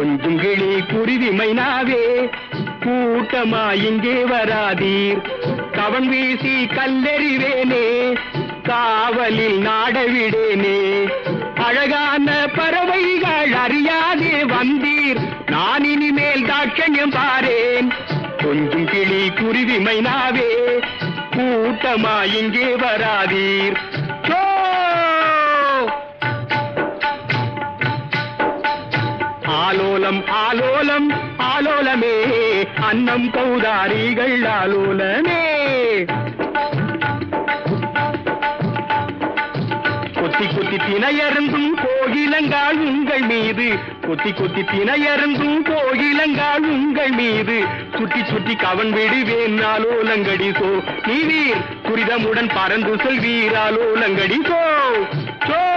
கொஞ்சம் கிளி குருவி மைனாவே கூட்டமா இங்கே வராதீர், கவன் வீசி கல்லெறிவேனே, காவலில் நாடவிடேனே. அழகான பறவைகள் அறியாதே வந்தீர், நான் இனிமேல் தாட்சண்யம் பாரேன். கொஞ்சம் கிளி குருவி மைனாவே கூட்டமா இங்கே வராதீர். ஆலோலம் ஆலோலம் ஆலோலமே, அன்னம் கௌதாரிகள் ஆலோலமே. கொத்தி கொத்தி தினையருந்தும் கோகிலங்கால் உங்கள் மீது, கொத்தி கொத்தி தினையருந்தும் கோகிலங்கால் உங்கள் மீது, சுற்றி சுற்றி கவன் விடுவேன் ஆலோலங்கடி சோ. நீ வீர் துரிதமுடன் பறந்து செல்வீர் ஆலோலங்கடி சோ.